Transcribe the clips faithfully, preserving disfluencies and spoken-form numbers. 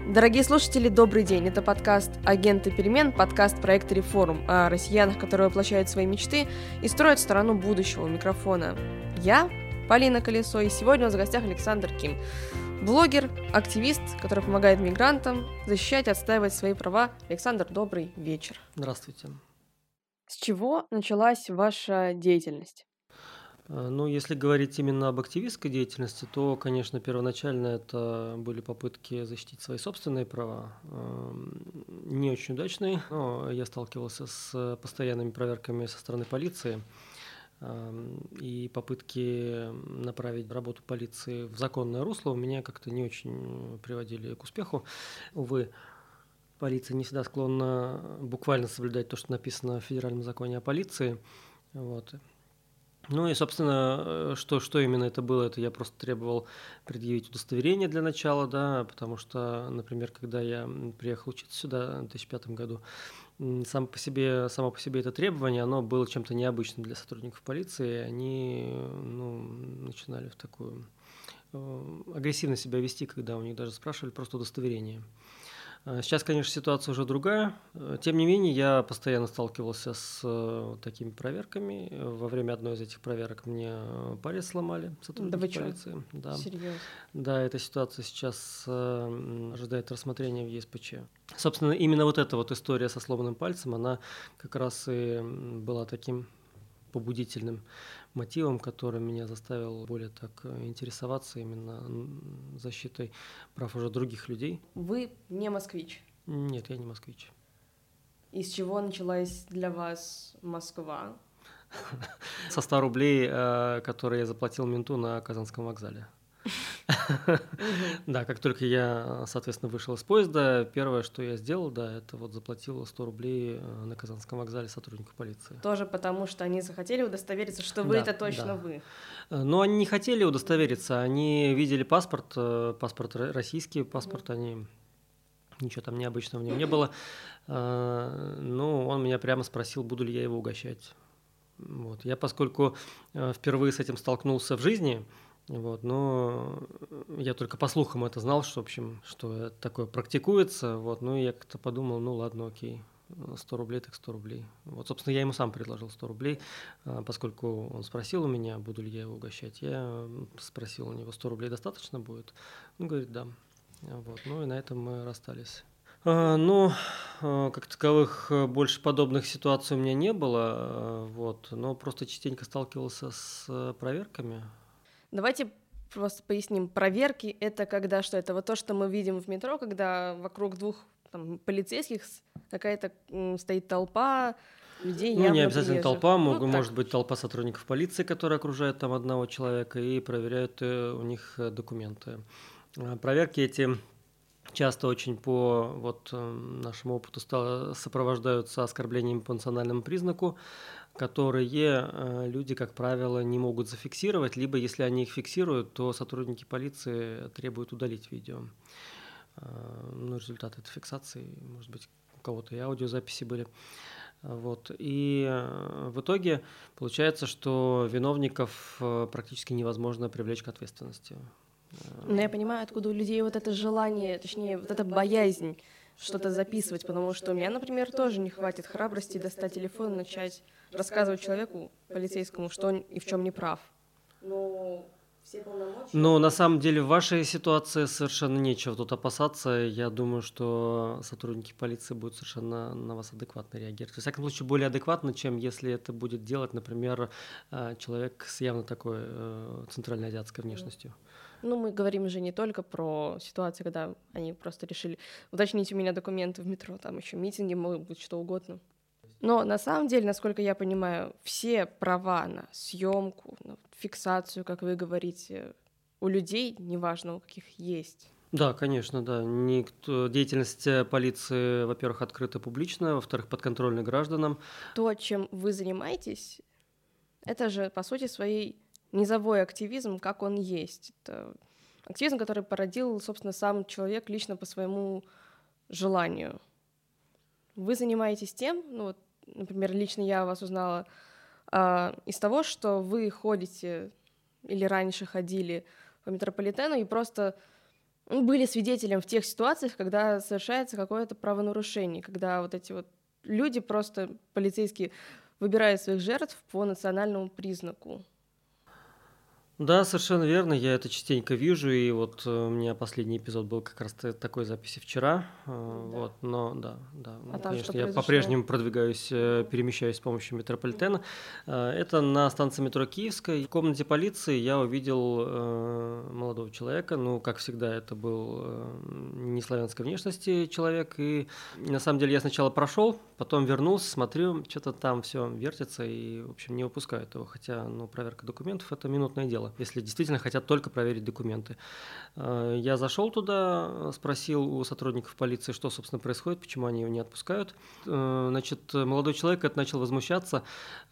Дорогие слушатели, добрый день. Это подкаст «Агенты перемен», подкаст проекта «Реформ» о россиянах, которые воплощают свои мечты и строят страну будущего. У микрофона я, Полина Колесо, и сегодня у нас в гостях Александр Ким. Блогер, активист, который помогает мигрантам защищать и отстаивать свои права. Александр, добрый вечер. Здравствуйте. С чего началась ваша деятельность? Ну, если говорить именно об активистской деятельности, то, конечно, первоначально это были попытки защитить свои собственные права. Не очень удачные, но я сталкивался с постоянными проверками со стороны полиции. И попытки направить работу полиции в законное русло у меня как-то не очень приводили к успеху. Увы, полиция не всегда склонна буквально соблюдать то, что написано в Федеральном законе о полиции. Вот. Ну и, собственно, что, что именно это было, это я просто требовал предъявить удостоверение для начала, да, потому что, например, когда я приехал учиться сюда в две тысячи пятом году, сам по себе, само по себе это требование, оно было чем-то необычным для сотрудников полиции, и они ну, начинали в такую агрессивно себя вести, когда у них даже спрашивали просто удостоверение. Сейчас, конечно, ситуация уже другая. Тем не менее, я постоянно сталкивался с такими проверками. Во время одной из этих проверок мне палец сломали сотрудники да полиции. Да. Серьезно? Да, эта ситуация сейчас ожидает рассмотрения в ЕСПЧ. Собственно, именно вот эта вот история со сломанным пальцем, она как раз и была таким побудительным мотивом, который меня заставил более так интересоваться именно защитой прав уже других людей. Вы не москвич? Нет, я не москвич. Из чего началась для вас Москва? Со ста рублей, которые я заплатил менту на Казанском вокзале. Да, как только я, соответственно, вышел из поезда, первое, что я сделал, да, это вот заплатил сто рублей на Казанском вокзале сотруднику полиции. Тоже потому, что они захотели удостовериться, что вы да, это точно да. вы? Но они не хотели удостовериться, они видели паспорт, паспорт российский, паспорт, mm-hmm. они... Ничего там необычного в нем не было. Ну, он меня прямо спросил, буду ли я его угощать. Вот. Я, поскольку впервые с этим столкнулся в жизни, вот, но я только по слухам это знал, что, в общем, что такое практикуется. Вот, ну, и я как-то подумал, ну, ладно, окей, сто рублей так сто рублей. Вот, собственно, я ему сам предложил сто рублей, поскольку он спросил у меня, буду ли я его угощать. Я спросил у него, сто рублей достаточно будет? Он говорит, да. Вот, ну, и на этом мы расстались. А, ну, как таковых больше подобных ситуаций у меня не было, вот, но просто частенько сталкивался с проверками. Давайте просто поясним. Проверки — это когда что? Это вот то, что мы видим в метро, когда вокруг двух там, полицейских какая-то м, стоит толпа людей. Ну, не обязательно приезжих. толпа, ну, могут, может быть толпа сотрудников полиции, которые окружают там одного человека и проверяют у них документы. Проверки эти часто очень по вот, нашему опыту стало, сопровождаются оскорблениями по национальному признаку, которые люди, как правило, не могут зафиксировать, либо если они их фиксируют, то сотрудники полиции требуют удалить видео. Ну, результаты этой фиксации, может быть, у кого-то и аудиозаписи были. Вот. И в итоге получается, что виновников практически невозможно привлечь к ответственности. Но я понимаю, откуда у людей вот это желание, точнее, вот эта боязнь что-то записывать, потому что у меня, например, тоже не хватит храбрости достать телефон и начать рассказывать человеку, полицейскому, что он и в чем не прав. Но все полномочия... Но на самом деле в вашей ситуации совершенно нечего тут опасаться. Я думаю, что сотрудники полиции будут совершенно на вас адекватно реагировать. Во всяком случае, более адекватно, чем если это будет делать, например, человек с явно такой центральноазиатской внешностью. Ну, мы говорим же не только про ситуации, когда они просто решили уточнить у меня документы в метро, там еще митинги могут быть, что угодно. Но на самом деле, насколько я понимаю, все права на съемку, на фиксацию, как вы говорите, у людей, неважно у каких, есть. Да, конечно, да. Никто... Деятельность полиции, во-первых, открыта публично, во-вторых, подконтрольна гражданам. То, чем вы занимаетесь, это же, по сути своей, низовой активизм, как он есть. Это активизм, который породил, собственно, сам человек лично по своему желанию. Вы занимаетесь тем, ну, вот, например, лично я вас узнала а, из того, что вы ходите или раньше ходили по метрополитену и просто были свидетелем в тех ситуациях, когда совершается какое-то правонарушение, когда вот эти вот люди, просто полицейские, выбирают своих жертв по национальному признаку. Да, совершенно верно, я это частенько вижу, и вот э, у меня последний эпизод был как раз та- такой записи вчера, э, вот, но да, да, ну, А там что конечно, я произошло? по-прежнему продвигаюсь, э, перемещаюсь с помощью метрополитена. Э, Это на станции метро Киевской. В комнате полиции я увидел э, молодого человека, ну, как всегда, это был э, не славянской внешности человек, и на самом деле я сначала прошел, потом вернулся, смотрю, что-то там все вертится, и, в общем, не выпускают его, хотя, ну, проверка документов – это минутное дело, если действительно хотят только проверить документы. Э, Я зашел туда, спросил у сотрудников полиции, что, собственно, происходит, почему они его не отпускают. Э, Значит, молодой человек это начал возмущаться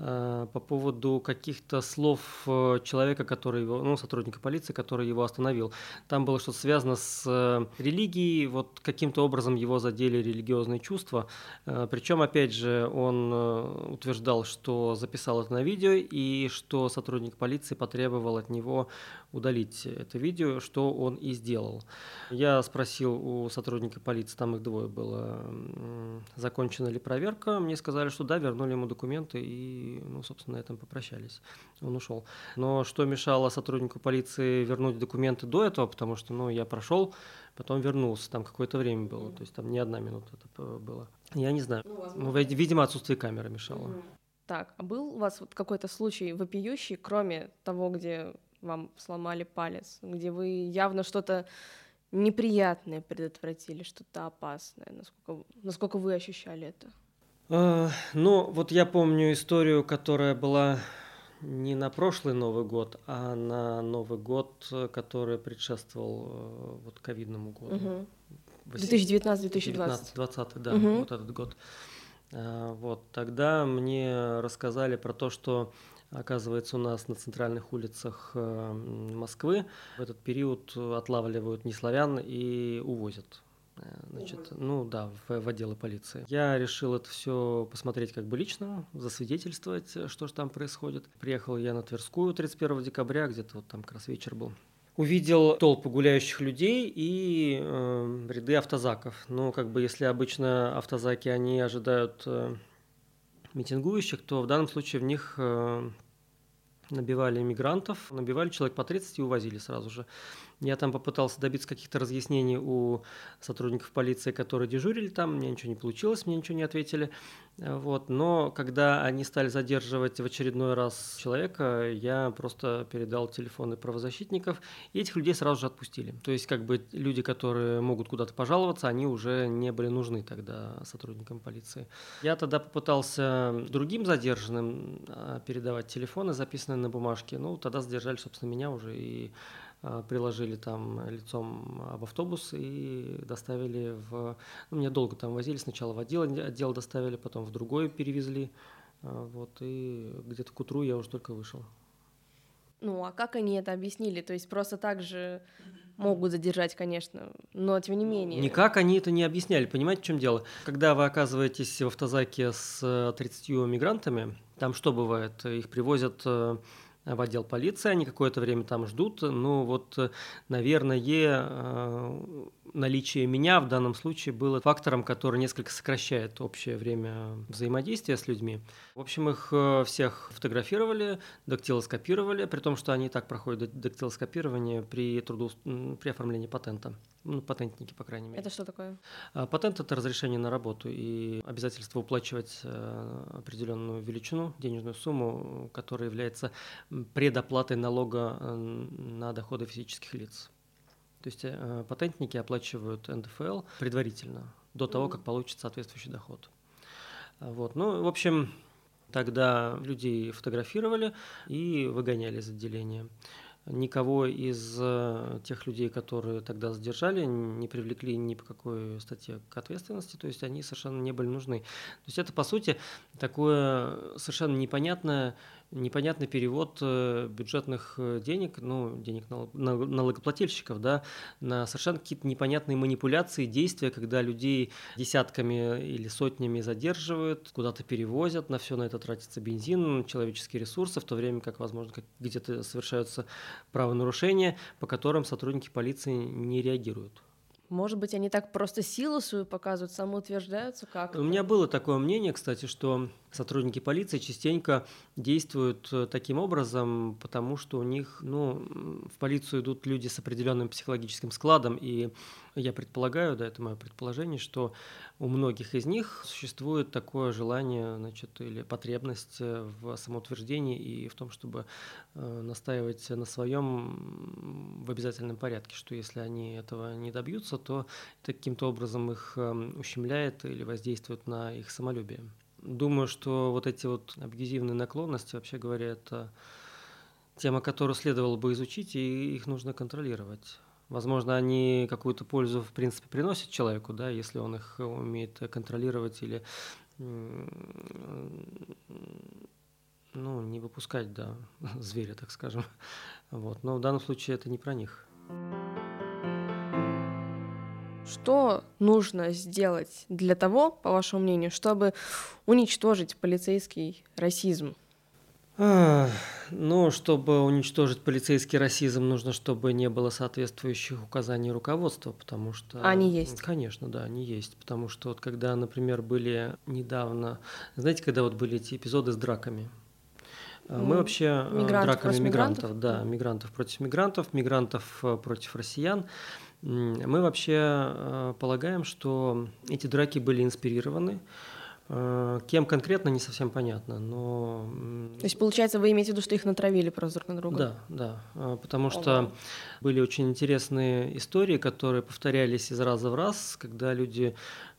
э, по поводу каких-то слов э, человека, который его, ну, сотрудника полиции, который его остановил. Там было что-то связано с э, религией, вот каким-то образом его задели религиозные чувства. Э, Причем, опять же, он э, утверждал, что записал это на видео и что сотрудник полиции потребовал от него удалить это видео, что он и сделал. Я спросил у сотрудника полиции, там их двое было, м, закончена ли проверка. Мне сказали, что да, вернули ему документы и, ну, собственно, на этом попрощались. Он ушел. Но что мешало сотруднику полиции вернуть документы до этого, потому что, ну, я прошел, потом вернулся, там какое-то время было, то есть там не одна минута это п- было. Я не знаю. Ну, ви- видимо, отсутствие камеры мешало. Так, а был у вас вот какой-то случай вопиющий, кроме того, где вам сломали палец, где вы явно что-то неприятное предотвратили, что-то опасное, насколько, насколько вы ощущали это? А, Ну, вот я помню историю, которая была не на прошлый Новый год, а на Новый год, э, который предшествовал э, вот ковидному году. Угу. Вось- две тысячи девятнадцатый - две тысячи двадцатый. девятнадцатый-двадцатый, да, Мгм. вот этот год. А, Вот, тогда мне рассказали про то, что, оказывается, у нас на центральных улицах э, м, Москвы в этот период отлавливают неславян и увозят. Э, Значит, ну да, в, в отделы полиции. Я решил это все посмотреть как бы лично, засвидетельствовать, э, что же там происходит. Приехал я на Тверскую тридцать первого декабря, где-то вот там как раз вечер был. Увидел толпы гуляющих людей и э, ряды автозаков. Ну, как бы, если обычно автозаки, они ожидают э, митингующих, то в данном случае в них э, набивали мигрантов, набивали человек по тридцать и увозили сразу же. Я там попытался добиться каких-то разъяснений у сотрудников полиции, которые дежурили там, мне ничего не получилось, мне ничего не ответили. Э, Вот. Но когда они стали задерживать в очередной раз человека, я просто передал телефоны правозащитников, и этих людей сразу же отпустили. То есть как бы люди, которые могут куда-то пожаловаться, они уже не были нужны тогда сотрудникам полиции. Я тогда попытался другим задержанным а, передавать телефоны, записанные на бумажке. Ну, тогда задержали, собственно, меня уже и а, приложили там лицом об автобус и доставили в... Ну, меня долго там возили, сначала в отдел, отдел доставили, потом в другой перевезли. А, Вот, и где-то к утру я уже только вышел. Ну, а как они это объяснили? То есть просто так же могут задержать, конечно, но тем не менее. Никак они это не объясняли, понимаете, в чем дело? Когда вы оказываетесь в автозаке с э, тридцатью мигрантами, там что бывает? Их привозят э, в отдел полиции, они какое-то время там ждут. Ну вот, э, наверное, э, наличие меня в данном случае было фактором, который несколько сокращает общее время взаимодействия с людьми. В общем, их э, всех фотографировали, дактилоскопировали, при том, что они и так проходят дак- дактилоскопирование при, трудоус- м, при оформлении патента. Ну, патентники, по крайней мере. Это что такое? А Патент – это разрешение на работу и обязательство уплачивать э, определенную величину, денежную сумму, которая является м, предоплатой налога э, на доходы физических лиц. То есть э, патентники оплачивают эн дэ эф эл предварительно, до того, Мгм. как получат соответствующий доход. А Вот. Ну, в общем, тогда людей фотографировали и выгоняли из отделения. Никого из э, тех людей, которые тогда задержали, не привлекли ни по какой статье к ответственности, то есть они совершенно не были нужны. То есть это, по сути, такое совершенно непонятное непонятный перевод бюджетных денег, ну, денег налогоплательщиков, да, на совершенно какие-то непонятные манипуляции, действия, когда людей десятками или сотнями задерживают, куда-то перевозят, на все на это тратится бензин, человеческие ресурсы, в то время как, возможно, где-то совершаются правонарушения, по которым сотрудники полиции не реагируют. Может быть, они так просто силу свою показывают, самоутверждаются как-то? У меня было такое мнение, кстати, что сотрудники полиции частенько действуют таким образом, потому что у них, ну, в полицию идут люди с определенным психологическим складом, и я предполагаю, да, это мое предположение, что у многих из них существует такое желание, значит, или потребность в самоутверждении и в том, чтобы настаивать на своем в обязательном порядке, что если они этого не добьются, то это каким-то образом их ущемляет или воздействует на их самолюбие. Думаю, что вот эти вот абьюзивные наклонности, вообще говоря, это тема, которую следовало бы изучить, и их нужно контролировать. Возможно, они какую-то пользу, в принципе, приносят человеку, да, если он их умеет контролировать или, ну, не выпускать, да, зверя, так скажем. Вот. Но в данном случае это не про них. Что нужно сделать для того, по вашему мнению, чтобы уничтожить полицейский расизм? А, ну, чтобы уничтожить полицейский расизм, нужно, чтобы не было соответствующих указаний руководства, потому что… Они есть? Конечно, да, они есть. Потому что вот когда, например, были недавно… Знаете, когда вот были эти эпизоды с драками? Мы Mm. вообще мигрантов драками мигрантов, мигрантов, да, мигрантов против мигрантов, мигрантов против россиян. Мы вообще полагаем, что эти драки были инспирированы. Кем конкретно, не совсем понятно, но… То есть, получается, вы имеете в виду, что их натравили просто друг на друга? Да, да, потому что Ого. Были очень интересные истории, которые повторялись из раза в раз, когда люди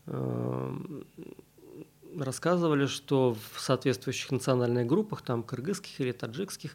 рассказывали, что в соответствующих национальных группах, там кыргызских или таджикских,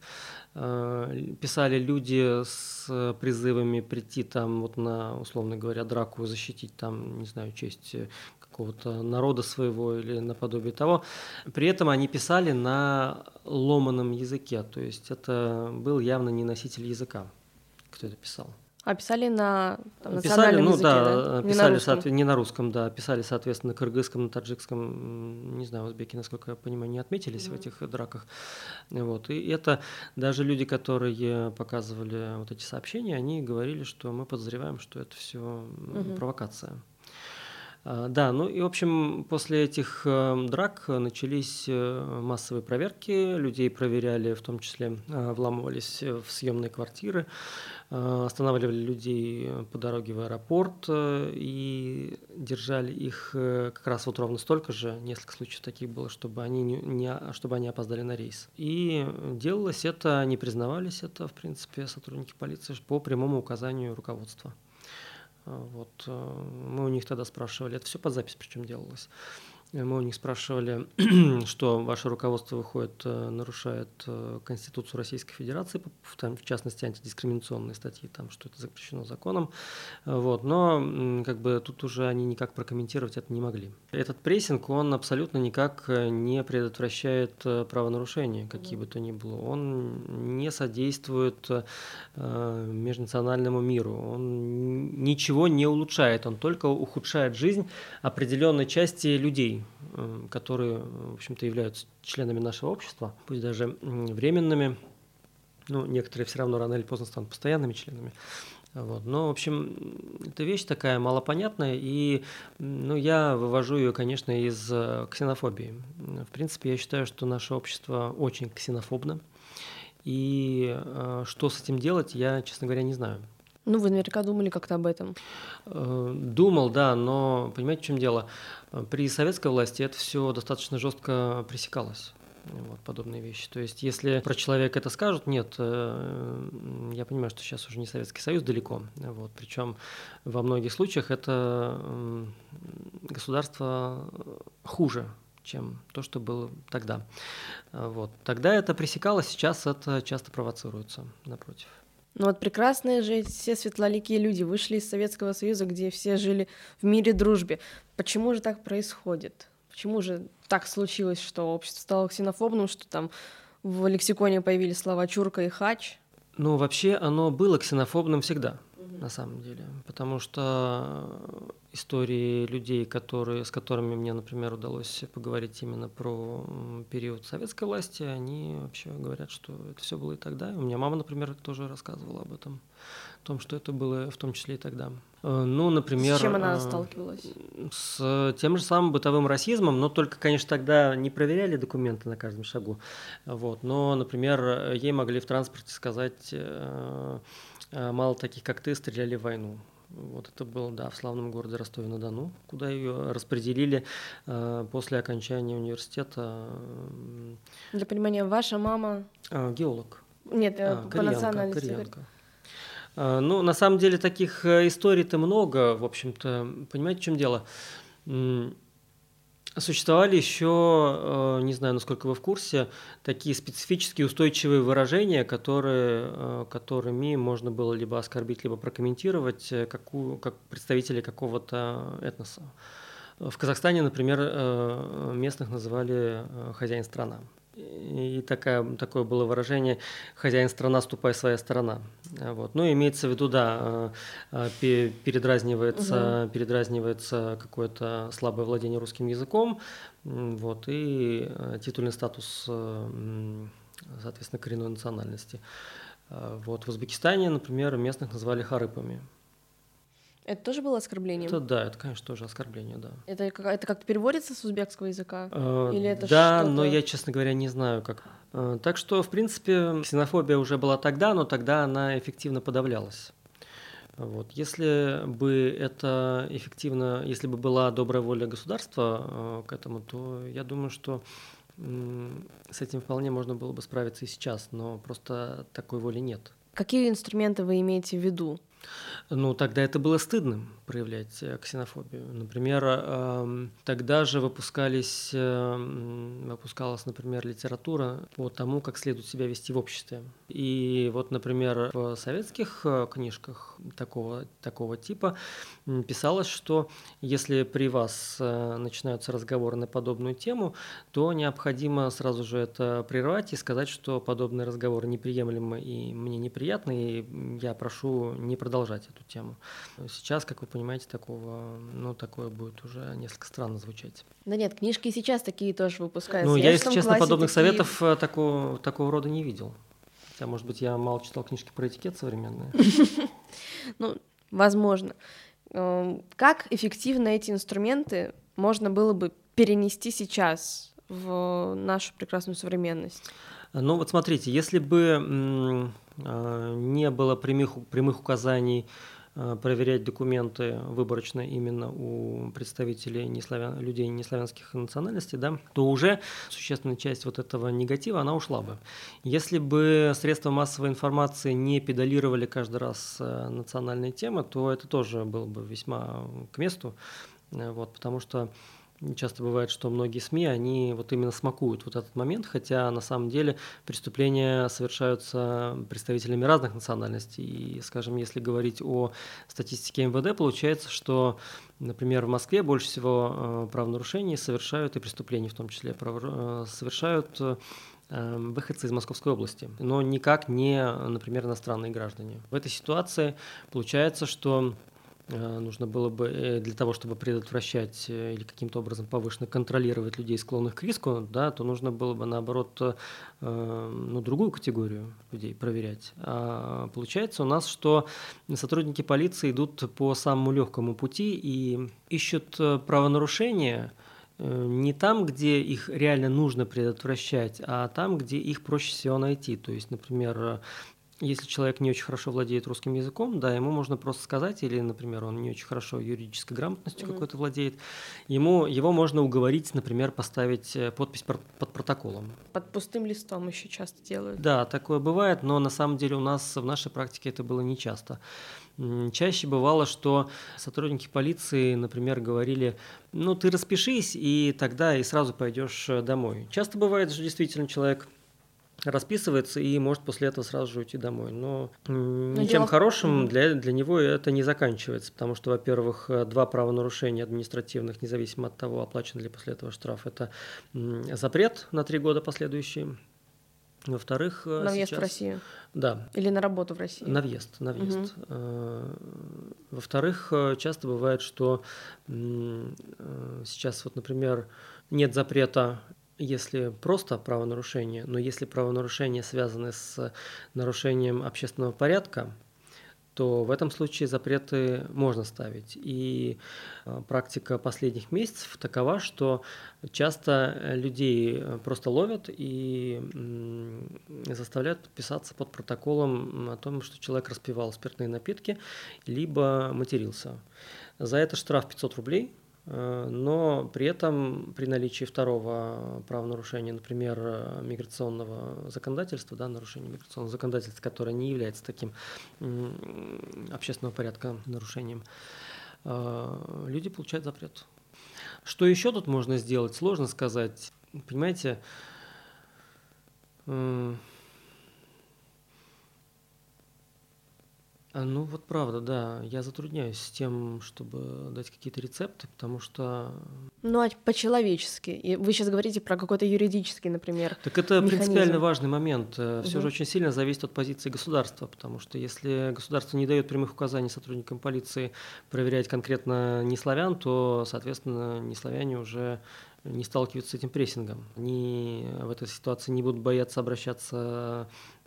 писали люди с призывами прийти там вот на, условно говоря, драку, защитить там, не знаю, честь какого-то народа своего или наподобие того. При этом они писали на ломаном языке, то есть это был явно не носитель языка, кто это писал. А писали на там, писали, национальном ну, языке, да? да? Писали, не, на соответ... не на русском, да. Писали, соответственно, на кыргызском, на таджикском. Не знаю, узбеки, насколько я понимаю, не отметились mm-hmm. в этих драках. Вот. И это даже люди, которые показывали вот эти сообщения, они говорили, что мы подозреваем, что это все mm-hmm. провокация. Да, ну и, в общем, после этих драк начались массовые проверки, людей проверяли, в том числе вламывались в съемные квартиры, останавливали людей по дороге в аэропорт и держали их как раз вот ровно столько же, несколько случаев таких было, чтобы они, не, не, чтобы они опоздали на рейс. И делалось это, они признавались это, в принципе, сотрудники полиции по прямому указанию руководства. Вот. Мы у них тогда спрашивали, это все под запись причем делалось, мы у них спрашивали, что ваше руководство выходит, нарушает Конституцию Российской Федерации, там, в частности, антидискриминационные статьи, там, что это запрещено законом, вот. Но как бы тут уже они никак прокомментировать это не могли. Этот прессинг, он абсолютно никак не предотвращает правонарушения, какие бы то ни было. Он не содействует межнациональному миру, он ничего не улучшает, он только ухудшает жизнь определенной части людей, которые, в общем-то, являются членами нашего общества, пусть даже временными, ну, некоторые все равно рано или поздно станут постоянными членами. Вот. Но, в общем, эта вещь такая малопонятная, и ну, я вывожу ее, конечно, из ксенофобии. В принципе, я считаю, что наше общество очень ксенофобно, и что с этим делать, я, честно говоря, не знаю. Ну, вы наверняка думали как-то об этом. Думал, да, но понимаете, в чем дело? При советской власти это все достаточно жестко пресекалось. Вот, подобные вещи. То есть, если про человека это скажут, нет, я понимаю, что сейчас уже не Советский Союз далеко. Вот, причем во многих случаях это государство хуже, чем то, что было тогда. Вот. Тогда это пресекалось, сейчас это часто провоцируется, напротив. Ну вот прекрасные же все светлоликие люди вышли из Советского Союза, где все жили в мире, дружбе. Почему же так происходит? Почему же так случилось, что общество стало ксенофобным, что там в лексиконе появились слова «чурка» и «хач». Ну, вообще оно было ксенофобным всегда, угу. на самом деле, потому что истории людей, которые, с которыми мне, например, удалось поговорить именно про период советской власти, они вообще говорят, что это все было и тогда. У меня мама, например, тоже рассказывала об этом, о том, что это было в том числе и тогда. Ну, например... С чем она сталкивалась? С тем же самым бытовым расизмом, но только, конечно, тогда не проверяли документы на каждом шагу. Вот. Но, например, ей могли в транспорте сказать: мало таких, как ты, стреляли в войну. Вот это было, да, в славном городе Ростове-на-Дону, куда ее распределили э, после окончания университета. Для понимания, ваша мама... Э, геолог. Нет, а, по кореянка, национальности. Кореянка. Э, ну, на самом деле, таких историй-то много, в общем-то. Понимаете, в чем дело? Существовали еще, не знаю, насколько вы в курсе, такие специфические устойчивые выражения, которые, которыми можно было либо оскорбить, либо прокомментировать какую, как представители какого-то этноса. В Казахстане, например, местных называли «хозяин страна». И такая, такое было выражение «хозяин страна, ступай своя сторона». Вот. Ну, имеется в виду, да, передразнивается, угу. передразнивается какое-то слабое владение русским языком, вот, и титульный статус, соответственно, коренной национальности. Вот. В Узбекистане, например, местных называли харыпами. Это тоже было оскорблением? Это, да, это, конечно, тоже оскорбление, да. Это, это как-то переводится с узбекского языка? Э, Или это да, что-то... но я, честно говоря, не знаю, как. Э, так что, в принципе, ксенофобия уже была тогда, но тогда она эффективно подавлялась. Вот. Если бы это эффективно, если бы была добрая воля государства э, к этому, то я думаю, что э, с этим вполне можно было бы справиться и сейчас, но просто такой воли нет. Какие инструменты вы имеете в виду? Ну, тогда это было стыдно проявлять ксенофобию. Например, тогда же выпускались, выпускалась, например, литература по тому, как следует себя вести в обществе. И вот, например, в советских книжках такого, такого типа писалось, что если при вас начинаются разговоры на подобную тему, то необходимо сразу же это прервать и сказать, что подобные разговоры неприемлемы и мне неприятны, и я прошу не продолжать эту тему. Сейчас, как вы понимаете, такого, ну, такое будет уже несколько странно звучать. Да нет, книжки сейчас такие тоже выпускаются. Ну, я, если честно, подобных такие... советов такого, такого рода не видел. Хотя, может быть, я мало читал книжки про этикет современные. Ну, возможно. Как эффективно эти инструменты можно было бы перенести сейчас в нашу прекрасную современность? Ну, вот смотрите, если бы не было прямых, прямых указаний проверять документы выборочно именно у представителей неславян, людей неславянских национальностей, да, то уже существенная часть вот этого негатива, она ушла бы. Если бы средства массовой информации не педалировали каждый раз национальные темы, то это тоже было бы весьма к месту, вот, потому что часто бывает, что многие СМИ, они вот именно смакуют вот этот момент, хотя на самом деле преступления совершаются представителями разных национальностей. И, скажем, если говорить о статистике эм вэ дэ, получается, что, например, в Москве больше всего правонарушений совершают, и преступлений в том числе, совершают выходцы из Московской области, но никак не, например, иностранные граждане. В этой ситуации получается, что нужно было бы для того, чтобы предотвращать или каким-то образом повышенно контролировать людей, склонных к риску, да, то нужно было бы, наоборот, ну, другую категорию людей проверять. А получается у нас, что сотрудники полиции идут по самому легкому пути и ищут правонарушения не там, где их реально нужно предотвращать, а там, где их проще всего найти. То есть, например, если человек не очень хорошо владеет русским языком, да, ему можно просто сказать, или, например, он не очень хорошо юридической грамотностью mm-hmm. какой-то владеет, ему, его можно уговорить, например, поставить подпись под протоколом. Под пустым листом еще часто делают. Да, такое бывает, но на самом деле у нас в нашей практике это было нечасто. Чаще бывало, что сотрудники полиции, например, говорили: ну, ты распишись, и тогда и сразу пойдешь домой. Часто бывает, что действительно человек расписывается и может после этого сразу же уйти домой. Но, Но ничем дело... хорошим для, для него это не заканчивается, потому что, во-первых, два правонарушения административных, независимо от того, оплачен ли после этого штраф, это запрет на три года последующие, Во-вторых, На въезд сейчас... в Россию? Да. Или на работу в России? На въезд, на въезд. Угу. Во-вторых, часто бывает, что сейчас, вот, например, нет запрета, если просто правонарушение, но если правонарушения связаны с нарушением общественного порядка, то в этом случае запреты можно ставить. И практика последних месяцев такова, что часто людей просто ловят и заставляют подписаться под протоколом о том, что человек распивал спиртные напитки, либо матерился. За это штраф пятьсот рублей. Но при этом при наличии второго правонарушения, например, миграционного законодательства, да, нарушения миграционного законодательства, которое не является таким общественного порядка нарушением, люди получают запрет. Что еще тут можно сделать, сложно сказать. Понимаете, ну вот правда, да, я затрудняюсь с тем, чтобы дать какие-то рецепты, потому что... Ну а по-человечески, и вы сейчас говорите про какой-то юридический, например, Так это механизм. Принципиально важный момент, все угу. же очень сильно зависит от позиции государства, потому что если государство не дает прямых указаний сотрудникам полиции проверять конкретно неславян, то, соответственно, неславяне уже не сталкиваются с этим прессингом. Они в этой ситуации не будут бояться обращаться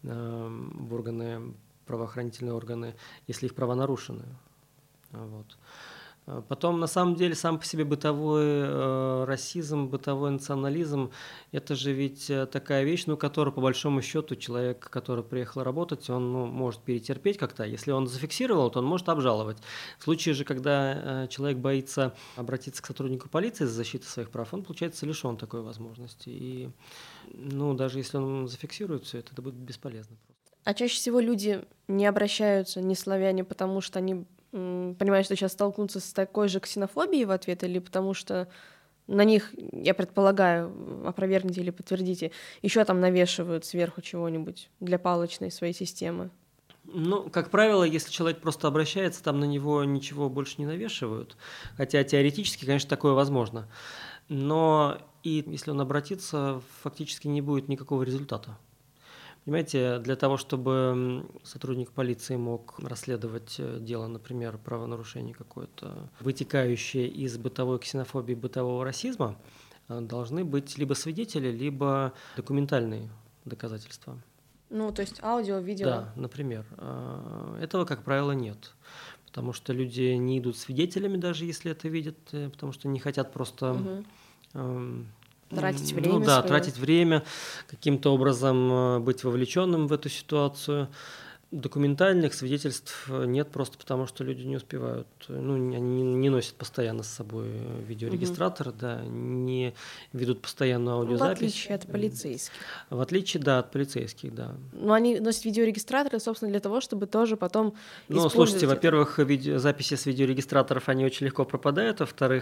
в органы, правоохранительные органы, если их права нарушены. Вот. Потом, на самом деле, сам по себе бытовой э, расизм, бытовой национализм – это же ведь такая вещь, ну, которую, по большому счету, человек, который приехал работать, он ну, может перетерпеть как-то. Если он зафиксировал, то он может обжаловать. В случае же, когда э, человек боится обратиться к сотруднику полиции за защитой своих прав, он, получается, лишен такой возможности. И, ну, даже если он зафиксирует все это, это будет бесполезно. А чаще всего люди не обращаются, не славяне, потому что они м, понимают, что сейчас столкнутся с такой же ксенофобией в ответ, или потому что на них, я предполагаю, опровергните или подтвердите, еще там навешивают сверху чего-нибудь для палочной своей системы? Ну, как правило, если человек просто обращается, там на него ничего больше не навешивают. Хотя теоретически, конечно, такое возможно. Но и если он обратится, фактически не будет никакого результата. Понимаете, для того, чтобы сотрудник полиции мог расследовать дело, например, правонарушение какое-то, вытекающее из бытовой ксенофобии, бытового расизма, должны быть либо свидетели, либо документальные доказательства. Ну, то есть аудио, видео? Да, например. Этого, как правило, нет. Потому что люди не идут свидетелями, даже если это видят, потому что не хотят просто... Угу. Тратить время. Ну да, свое. тратить время, каким-то образом быть вовлеченным в эту ситуацию. Документальных свидетельств нет просто потому, что люди не успевают. Ну, они не носят постоянно с собой видеорегистратор, угу. да, не ведут постоянную аудиозапись. В отличие от полицейских. В отличие, да, от полицейских, да. Но они носят видеорегистраторы, собственно, для того, чтобы тоже потом Ну, слушайте, это. Во-первых, видео, записи с видеорегистраторов, они очень легко пропадают. Во-вторых,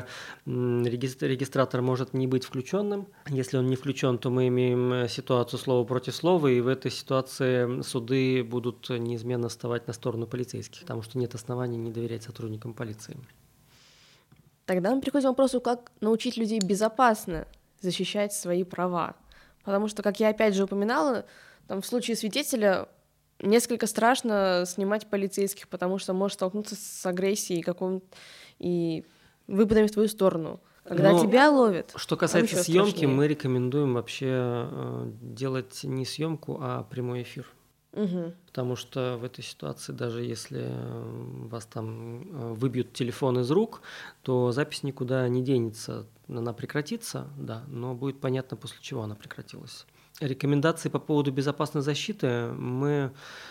mm. регистратор может не быть включенным. Если он не включен, то мы имеем ситуацию слова против слова, и в этой ситуации суды будут неизменно вставать на сторону полицейских, потому что нет оснований не доверять сотрудникам полиции. Тогда мы приходим к вопросу, как научить людей безопасно защищать свои права. Потому что, как я опять же упоминала, там, в случае свидетеля несколько страшно снимать полицейских, потому что может столкнуться с агрессией каком-то и выпадами в твою сторону. Когда Но тебя ловят. Что касается съемки, мы рекомендуем вообще делать не съемку, а прямой эфир. Угу. Потому что в этой ситуации, даже если вас там выбьют телефон из рук, то запись никуда не денется. Она прекратится, да, но будет понятно, после чего она прекратилась. Рекомендации по поводу безопасной защиты мы...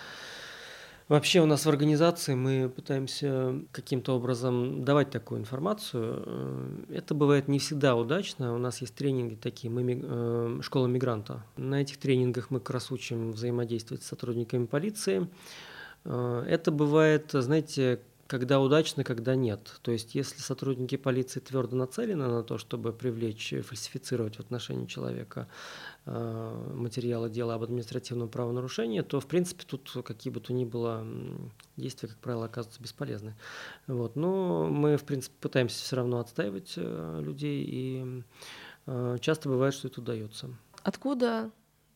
Вообще у нас в организации мы пытаемся каким-то образом давать такую информацию. Это бывает не всегда удачно. У нас есть тренинги такие, мы школа мигранта. На этих тренингах мы как раз учим взаимодействовать с сотрудниками полиции. Это бывает, знаете, когда удачно, когда нет. То есть если сотрудники полиции твердо нацелены на то, чтобы привлечь, фальсифицировать в отношении человека э, материалы дела об административном правонарушении, то, в принципе, тут какие бы то ни было действия, как правило, оказываются бесполезны. Вот. Но мы, в принципе, пытаемся все равно отстаивать э, людей, и э, часто бывает, что это удается. Откуда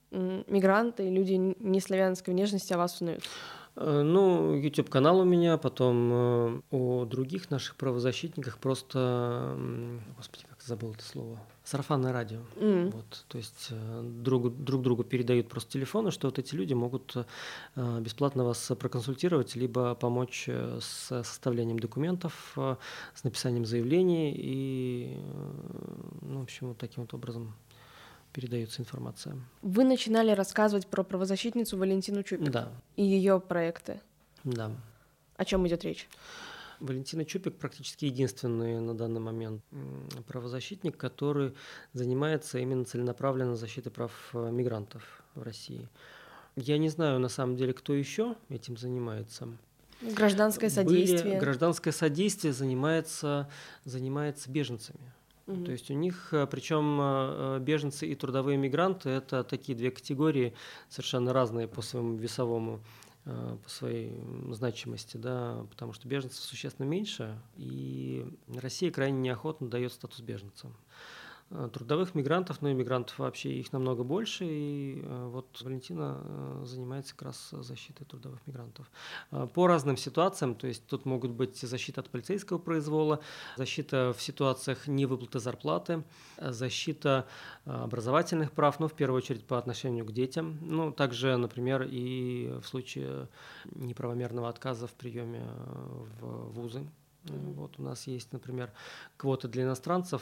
мигранты, люди неславянской внешности о вас узнают? Ну, YouTube-канал у меня, потом о других наших правозащитниках просто, господи, как забыл это слово, сарафанное радио. Mm. Вот, то есть друг, друг другу передают просто телефоны, что вот эти люди могут бесплатно вас проконсультировать, либо помочь с составлением документов, с написанием заявлений и, ну, в общем, вот таким вот образом передается информация. Вы начинали рассказывать про правозащитницу Валентину Чупик. Да. И ее проекты. Да. О чем идет речь? Валентина Чупик практически единственный на данный момент правозащитник, который занимается именно целенаправленно защитой прав мигрантов в России. Я не знаю на самом деле, кто еще этим занимается. Гражданское содействие. Были, гражданское содействие занимается, занимается беженцами. Mm-hmm. То есть у них, причем беженцы и трудовые мигранты, это такие две категории совершенно разные по своему весовому, по своей значимости, да, потому что беженцев существенно меньше, и Россия крайне неохотно дает статус беженцам. Трудовых мигрантов, но и мигрантов вообще их намного больше, и вот Валентина занимается как раз защитой трудовых мигрантов. По разным ситуациям, то есть тут могут быть защита от полицейского произвола, защита в ситуациях невыплаты зарплаты, защита образовательных прав, ну, в первую очередь по отношению к детям, ну, также, например, и в случае неправомерного отказа в приеме в вузы. Вот у нас есть, например, квоты для иностранцев,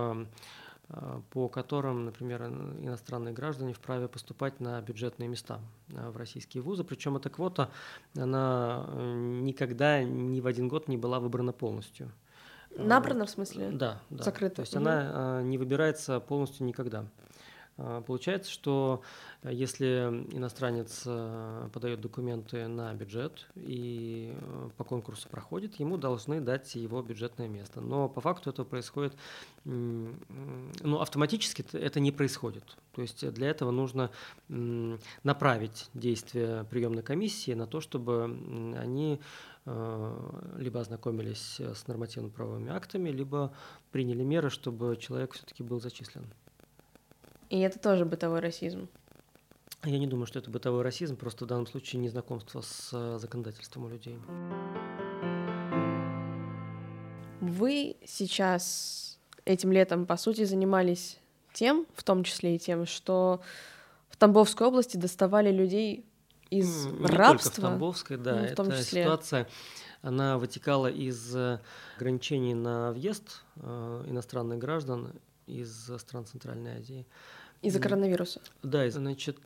по которым, например, иностранные граждане вправе поступать на бюджетные места в российские вузы. Причем эта квота, она никогда ни в один год не была выбрана полностью. Набрана, в смысле? Да, да. Закрыта. То есть угу. она не выбирается полностью никогда. Получается, что если иностранец подает документы на бюджет и по конкурсу проходит, ему должны дать его бюджетное место. Но по факту это происходит, ну, автоматически это не происходит. То есть для этого нужно направить действия приемной комиссии на то, чтобы они либо ознакомились с нормативно-правовыми актами, либо приняли меры, чтобы человек все-таки был зачислен. И это тоже бытовой расизм? Я не думаю, что это бытовой расизм, просто в данном случае незнакомство с законодательством у людей. Вы сейчас этим летом, по сути, занимались тем, в том числе и тем, что в Тамбовской области доставали людей из не рабства. Не только в Тамбовской, да. Ну, в том Эта числе. Ситуация, она вытекала из ограничений на въезд э, иностранных граждан из стран Центральной Азии. Из-за коронавируса? Да, значит,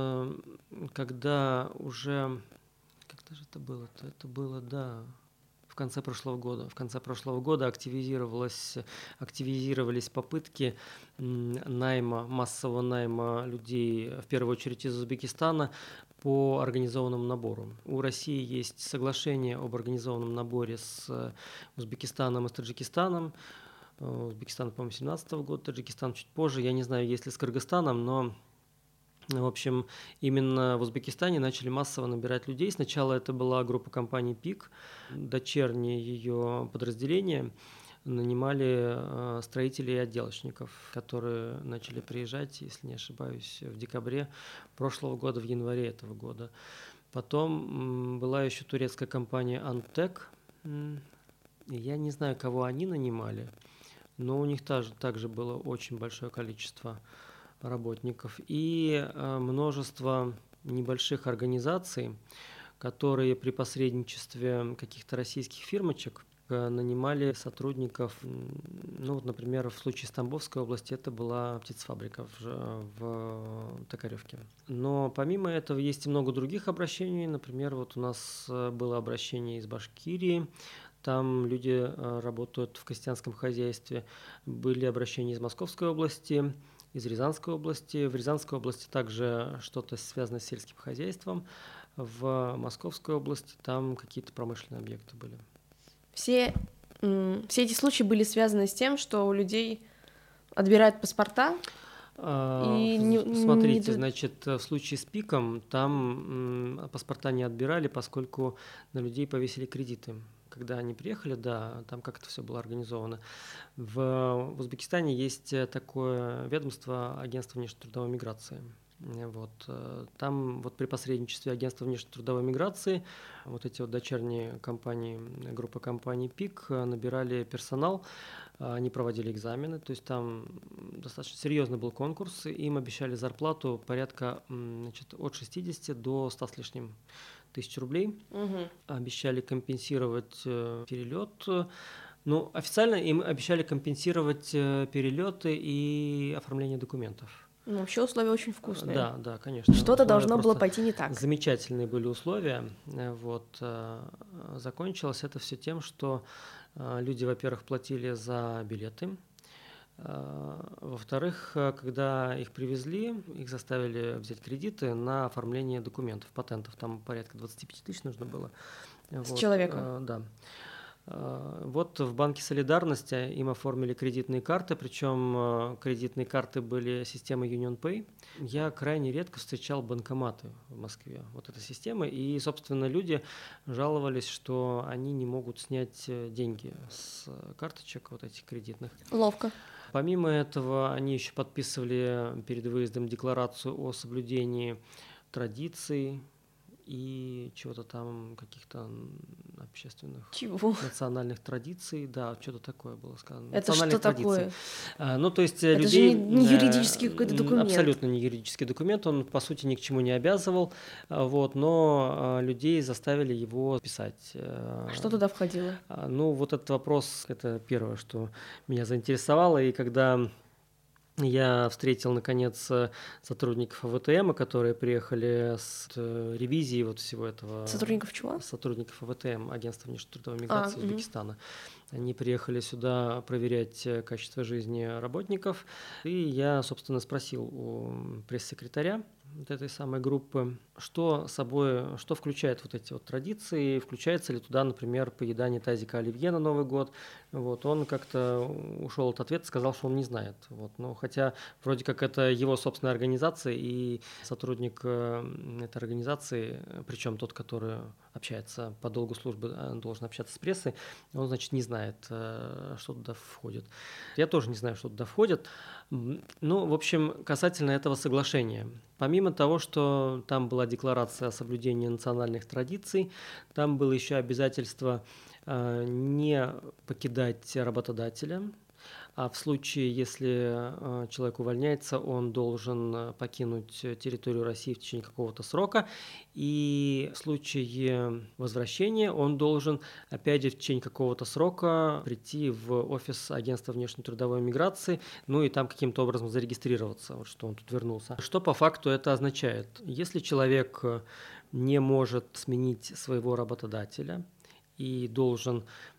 когда уже... Когда же это было? Это было, да, в конце прошлого года. В конце прошлого года активизировалось, активизировались попытки найма, массового найма людей, в первую очередь из Узбекистана, по организованному набору. У России есть соглашение об организованном наборе с Узбекистаном и с Таджикистаном. Узбекистан, по-моему, семнадцатого года, Таджикистан чуть позже. Я не знаю, есть ли с Кыргызстаном, но, в общем, именно в Узбекистане начали массово набирать людей. Сначала это была группа компаний «Пик», дочерние ее подразделения нанимали строителей и отделочников, которые начали приезжать, если не ошибаюсь, в декабре прошлого года, в январе этого года. Потом была еще турецкая компания «Антек». Я не знаю, кого они нанимали, но у них также, также было очень большое количество работников и э, множество небольших организаций, которые при посредничестве каких-то российских фирмочек э, нанимали сотрудников. Ну, вот, например, в случае с Тамбовской области это была птицефабрика в, в Токаревке. Но помимо этого есть и много других обращений. Например, вот у нас было обращение из Башкирии. Там люди работают в крестьянском хозяйстве. Были обращения из Московской области, из Рязанской области. В Рязанской области также что-то связано с сельским хозяйством. В Московской области там какие-то промышленные объекты были. Все, все эти случаи были связаны с тем, что у людей отбирают паспорта? И не, Смотрите, не... значит, в случае с ПИКом там м, паспорта не отбирали, поскольку на людей повесили кредиты. Когда они приехали, да, там как-то все было организовано. В, в Узбекистане есть такое ведомство, агентство внешнетрудовой миграции. Вот. Там вот при посредничестве агентства внешней трудовой миграции вот эти вот дочерние компании, группа компаний ПИК набирали персонал, они проводили экзамены, то есть там достаточно серьезный был конкурс, им обещали зарплату порядка, значит, от шестидесяти до ста с лишним тысяч рублей, угу. обещали компенсировать перелет. Ну, официально им обещали компенсировать перелеты и оформление документов. Ну, вообще условия очень вкусные. Да, да, конечно. Что-то должно было пойти не так. Замечательные были условия. Вот. Закончилось это все тем, что люди, во-первых, платили за билеты. Во-вторых, когда их привезли, их заставили взять кредиты на оформление документов, патентов. Там порядка двадцать пять тысяч нужно было. С вот. человека? Да. Вот в банке «Солидарность» им оформили кредитные карты, причем кредитные карты были системой UnionPay. Я крайне редко встречал банкоматы в Москве, вот эта система, и, собственно, люди жаловались, что они не могут снять деньги с карточек вот этих кредитных. Ловко. Помимо этого, они еще подписывали перед выездом декларацию о соблюдении традиций и чего-то там, каких-то общественных, Чего? национальных традиций, да, что-то такое было сказано. Это что такое? А, ну, то есть это людей... же не, не юридический какой-то документ. Абсолютно не юридический документ, он, по сути, ни к чему не обязывал, вот, но людей заставили его писать. А что туда входило? Ну, вот этот вопрос, это первое, что меня заинтересовало, и когда... Я встретил, наконец, сотрудников АВТМ, которые приехали с ревизией вот всего этого. Сотрудников чего? Сотрудников АВТМ, Агентства внешней трудовой миграции а, Узбекистана. Угу. Они приехали сюда проверять качество жизни работников. И я, собственно, спросил у пресс-секретаря вот этой самой группы, что собой, что включает вот эти вот традиции, включается ли туда, например, поедание тазика оливье на Новый год. Вот, он как-то ушел от ответа, сказал, что он не знает. Вот, но хотя вроде как это его собственная организация, и сотрудник этой организации, причем тот, который общается по долгу службы, должен общаться с прессой, он, значит, не знает, что туда входит. Я тоже не знаю, что туда входит. Ну, в общем, касательно этого соглашения. Помимо того, что там была декларация о соблюдении национальных традиций, там было еще обязательство э, не покидать работодателя, а в случае, если э, человек увольняется, он должен покинуть территорию России в течение какого-то срока, и в случае возвращения он должен, опять же, в течение какого-то срока прийти в офис агентства внешней трудовой миграции, ну и там каким-то образом зарегистрироваться, вот, что он тут вернулся. Что по факту это означает? Если человек не может сменить своего работодателя и должен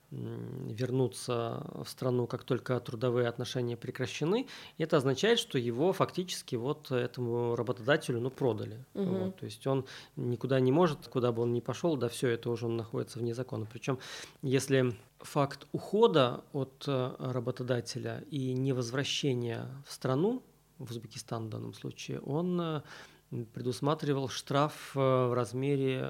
вернуться в страну, как только трудовые отношения прекращены, это означает, что его фактически вот этому работодателю ну, продали. Угу. Вот, то есть он никуда не может, куда бы он ни пошел, да все, это уже он находится вне закона. Причем если факт ухода от работодателя и невозвращения в страну, в Узбекистан в данном случае, он предусматривал штраф в размере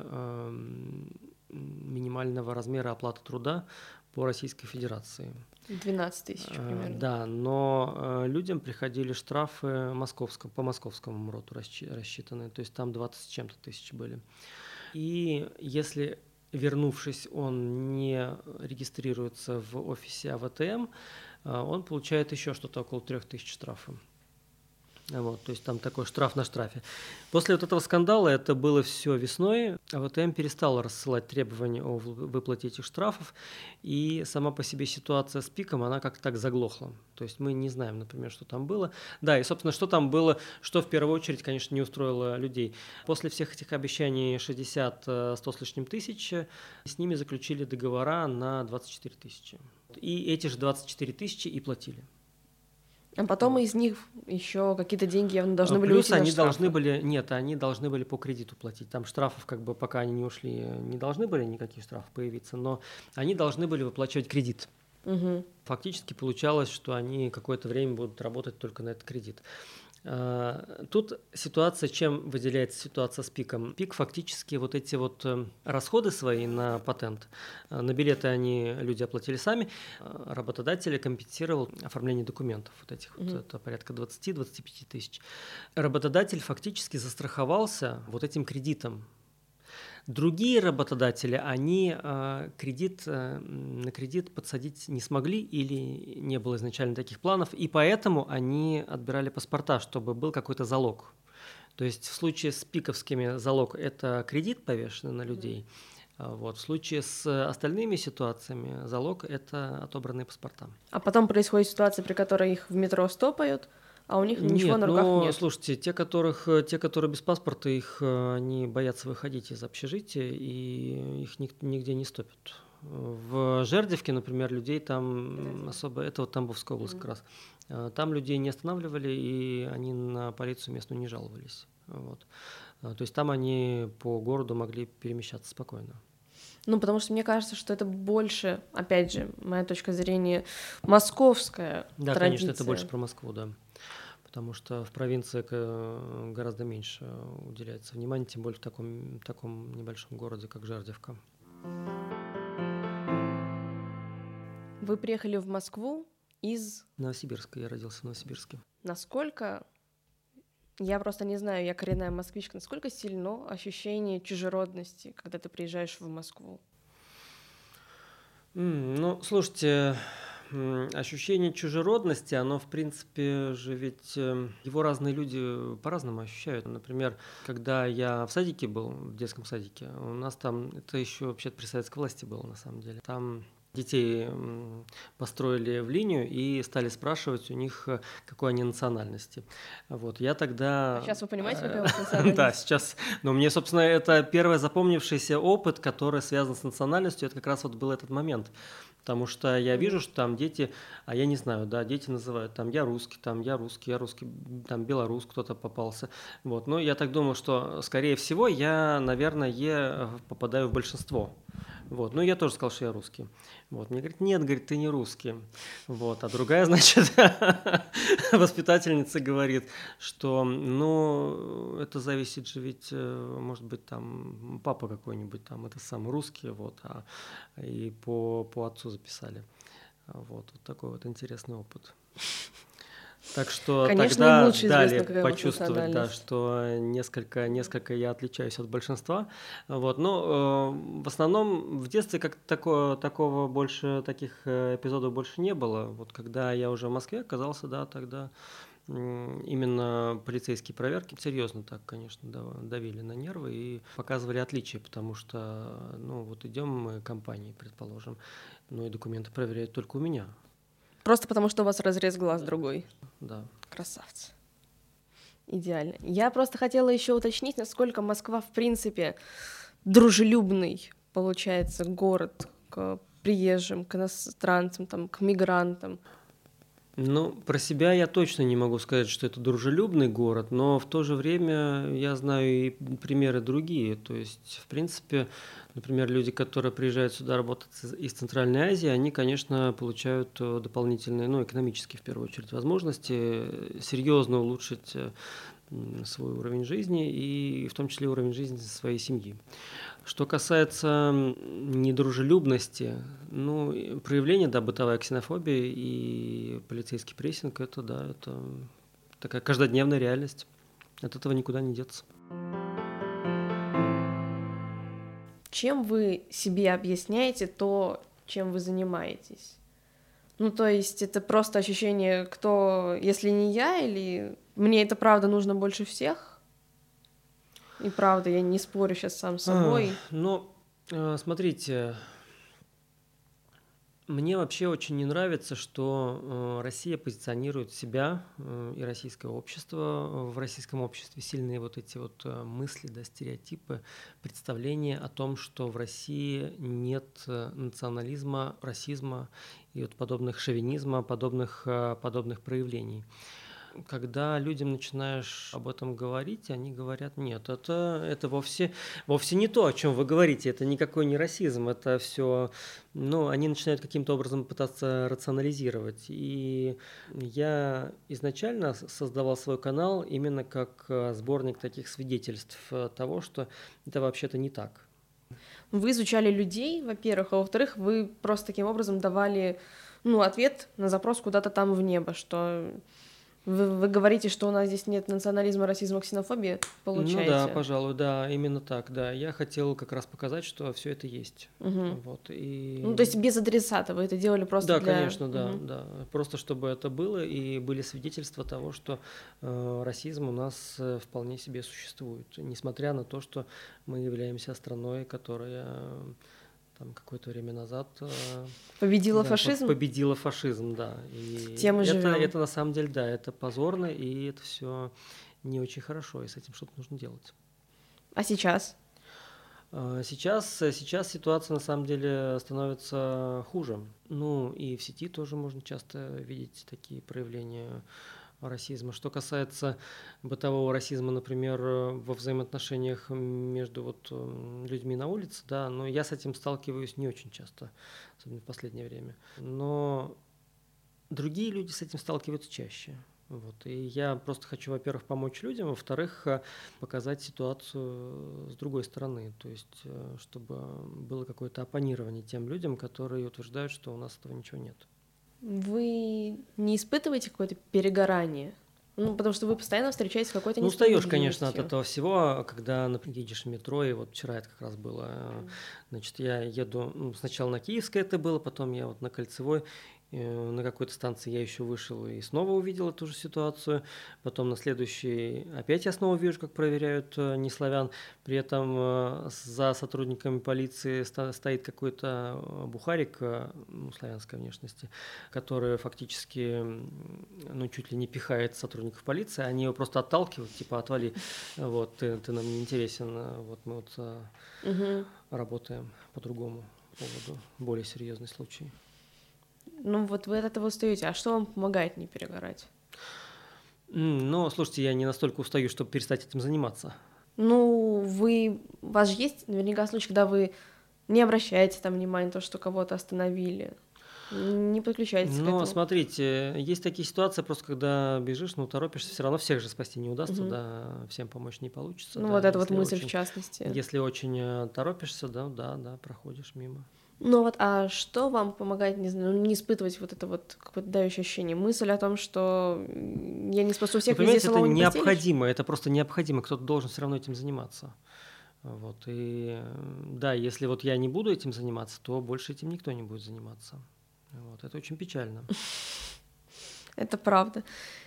минимального размера оплаты труда по Российской Федерации. двенадцать тысяч примерно. Да, но людям приходили штрафы московском, по московскому МРОТу рассчитанные, то есть там двадцать с чем-то тысяч были. И если, вернувшись, он не регистрируется в офисе АВТМ, он получает еще что-то около трех тысяч штрафа. Вот, то есть там такой штраф на штрафе. После вот этого скандала, это было все весной, АВТМ перестала рассылать требования о выплате этих штрафов, и сама по себе ситуация с ПИКом, она как-то так заглохла. То есть мы не знаем, например, что там было. Да, и, собственно, что там было, что в первую очередь, конечно, не устроило людей. После всех этих обещаний шестьдесят-сто с лишним тысяч, с ними заключили договора на двадцать четыре тысячи. И эти же двадцать четыре тысячи и платили. А потом из них еще какие-то деньги явно должны были Плюс уйти на они штрафы. должны были, нет, они должны были по кредиту платить. Там штрафов, как бы, пока они не ушли, не должны были никаких штрафов появиться, но они должны были выплачивать кредит. Угу. Фактически получалось, что они какое-то время будут работать только на этот кредит. Тут ситуация, чем выделяется ситуация с ПИКом? ПИК фактически вот эти вот расходы свои на патент, на билеты они, люди оплатили сами, работодатель компенсировал оформление документов, вот этих mm-hmm. вот, это порядка двадцать-двадцать пять тысяч. Работодатель фактически застраховался вот этим кредитом. Другие работодатели, они э, кредит, э, на кредит подсадить не смогли или не было изначально таких планов, и поэтому они отбирали паспорта, чтобы был какой-то залог. То есть в случае с пиковскими залог – это кредит, повешенный на людей, mm-hmm. вот, в случае с остальными ситуациями залог – это отобранные паспорта. А потом происходит ситуация, при которой их в метро стопают, а у них ничего нет, на руках но, нет. Слушайте, те, которых, те, которые без паспорта, их они боятся выходить из общежития, и их нигде не стопят. В Жердевке, например, людей там особо, это вот Тамбовская область mm-hmm. как раз, там людей не останавливали, и они на полицию местную не жаловались. Вот. То есть там они по городу могли перемещаться спокойно. Ну, потому что мне кажется, что это больше, опять же, моя точка зрения, московская да, традиция. Да, конечно, это больше про Москву, да. Потому что в провинции гораздо меньше уделяется внимания, тем более в таком, таком небольшом городе, как Жердевка. Вы приехали в Москву из... Новосибирска, я родился в Новосибирске. Насколько, я просто не знаю, я коренная москвичка, насколько сильно ощущение чужеродности, когда ты приезжаешь в Москву? Mm, ну, слушайте... Ощущение чужеродности, оно, в принципе, же ведь его разные люди по-разному ощущают. Например, когда я в садике был, в детском садике, у нас там, это еще вообще-то при советской власти было, на самом деле, там детей построили в линию и стали спрашивать у них, какой они национальности. Вот, я тогда... А сейчас вы понимаете, какая у вас национальность? Да, сейчас. Но мне, собственно, это первый запомнившийся опыт, который связан с национальностью, это как раз вот был этот момент. Потому что я вижу, что там дети, а я не знаю, да, дети называют, там, я русский, там, я русский, я русский, там, белорус кто-то попался. Вот, но я так думаю, что, скорее всего, я, наверное, попадаю в большинство. Вот, ну, я тоже сказал, что я русский. Вот, мне говорит, нет, говорит, ты не русский. Вот, а другая, значит, воспитательница говорит, что, ну, это зависит же ведь, может быть, там, папа какой-нибудь, там, это сам русский, вот, а и по, по отцу записали. Вот, вот такой вот интересный опыт. Так что конечно, тогда лучше дали известно, почувствовать, да, что несколько, несколько я отличаюсь от большинства. Вот. Но э, в основном в детстве как такого, такого больше, таких эпизодов больше не было. Вот когда я уже в Москве оказался, да, тогда э, именно полицейские проверки серьезно так, конечно, давили на нервы и показывали отличия, потому что, ну, вот идем мы компанией, предположим, ну и документы проверяют только у меня. Просто потому, что у вас разрез глаз другой. Да. Красавцы. Идеально. Я просто хотела еще уточнить, насколько Москва, в принципе, дружелюбный, получается, город к приезжим, к иностранцам, там, к мигрантам. Ну, про себя я точно не могу сказать, что это дружелюбный город, но в то же время я знаю и примеры другие. То есть, в принципе, например, люди, которые приезжают сюда работать из Центральной Азии, они, конечно, получают дополнительные, ну, экономические, в первую очередь, возможности серьезно улучшить свой уровень жизни и в том числе уровень жизни своей семьи. Что касается недружелюбности, ну, проявление, да, бытовая ксенофобия и полицейский прессинг, это, да, это такая каждодневная реальность. От этого никуда не деться. Чем вы себе объясняете то, чем вы занимаетесь? Ну, то есть это просто ощущение, кто, если не я, или мне это правда нужно больше всех? И правда, я не спорю сейчас сам с собой. А, ну, смотрите, мне вообще очень не нравится, что Россия позиционирует себя и российское общество. В российском обществе сильные вот эти вот мысли, да, стереотипы, представления о том, что в России нет национализма, расизма и вот подобных шовинизма, подобных, подобных проявлений. Когда людям начинаешь об этом говорить, они говорят: нет, это, это вовсе, вовсе не то, о чем вы говорите, это никакой не расизм, это все, ну, они начинают каким-то образом пытаться рационализировать. И я изначально создавал свой канал именно как сборник таких свидетельств того, что это вообще-то не так. Вы изучали людей, во-первых, а во-вторых, вы просто таким образом давали, ну, ответ на запрос куда-то там в небо, что вы, вы говорите, что у нас здесь нет национализма, расизма, ксенофобии, получаете? Ну да, пожалуй, да, именно так, да. Я хотел как раз показать, что все это есть. Угу. Вот, и... Ну, то есть без адресата вы это делали просто да, для... Да, конечно, да, угу. да. Просто чтобы это было, и были свидетельства того, что э, расизм у нас э, вполне себе существует, несмотря на то, что мы являемся страной, которая... там какое-то время назад победила да, фашизм. Победила фашизм, да. И Тем мы это, живем. это на самом деле, да, это позорно, и это все не очень хорошо, и с этим что-то нужно делать. А сейчас? Сейчас, сейчас ситуация на самом деле становится хуже. Ну и в сети тоже можно часто видеть такие проявления расизма. Что касается бытового расизма, например, во взаимоотношениях между вот людьми на улице, да, но я с этим сталкиваюсь не очень часто, особенно в последнее время. Но другие люди с этим сталкиваются чаще. Вот. И я просто хочу, во-первых, помочь людям, во-вторых, показать ситуацию с другой стороны, то есть чтобы было какое-то оппонирование тем людям, которые утверждают, что у нас этого ничего нет. Вы не испытываете какое-то перегорание? Ну, потому что вы постоянно встречаетесь с какой-то Ну, несправедливостью. устаешь, конечно, от этого всего, когда, например, едешь в метро, и вот вчера это как раз было. Значит, я еду, ну, сначала на Киевской это было, потом я вот на Кольцевой, на какой-то станции я еще вышел и снова увидел эту же ситуацию. Потом на следующей опять я снова вижу, как проверяют неславян. При этом за сотрудниками полиции стоит какой-то бухарик, ну, славянской внешности, который фактически, ну, чуть ли не пихает сотрудников полиции. Они его просто отталкивают, типа: отвали, вот, ты, ты нам не интересен. Вот мы вот угу. работаем по другому поводу, более серьезный случай. Ну вот вы от этого устаете. А что вам помогает не перегорать? Ну, слушайте, я не настолько устаю, чтобы перестать этим заниматься. Ну, вы... У вас же есть наверняка случаи, когда вы не обращаете там внимания на то, что кого-то остановили. Не подключайтесь ну, к этому. Ну, смотрите, есть такие ситуации, просто когда бежишь, ну, торопишься, все равно всех же спасти не удастся, угу. да, всем помочь не получится. Ну, да, вот эта вот мысль очень, в частности. Если очень торопишься, да, да, да, проходишь мимо. Ну вот, а что вам помогает, не знаю, не испытывать вот это вот какое-то давящее ощущение? Мысль о том, что я не спасу всех, ну, везде самого это не постелишь? необходимо, это просто необходимо, кто-то должен все равно этим заниматься. Вот, и да, если вот я не буду этим заниматься, то больше этим никто не будет заниматься. Вот, это очень печально. Это правда.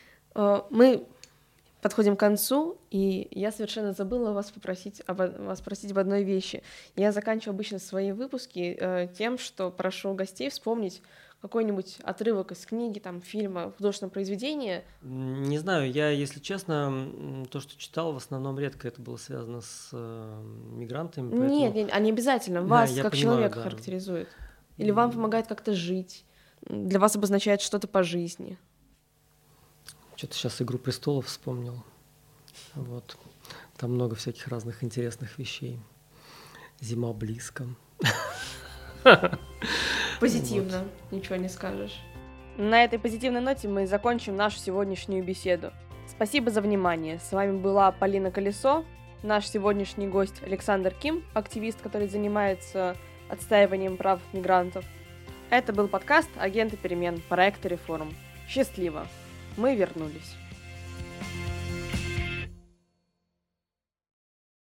Мы подходим к концу, и я совершенно забыла вас попросить, об, вас спросить об одной вещи. Я заканчиваю обычно свои выпуски э, тем, что прошу гостей вспомнить какой-нибудь отрывок из книги, там, фильма, художественного произведения. Не знаю, я, если честно, то, что читал, в основном редко это было связано с э, мигрантами. Поэтому... Нет, нет, а не обязательно. Вас да, как понимаю, человека да. характеризует. Или вам помогает как-то жить. Для вас обозначает что-то по жизни. Что-то сейчас «Игру престолов» вспомнил. Вот. Там много всяких разных интересных вещей. Зима близко. Позитивно, вот. Ничего не скажешь. На этой позитивной ноте мы закончим нашу сегодняшнюю беседу. Спасибо за внимание. С вами была Полина Колесо, наш сегодняшний гость Александр Ким, активист, который занимается отстаиванием прав мигрантов. Это был подкаст «Агенты перемен» проекта «Реформ». Счастливо! Мы вернулись.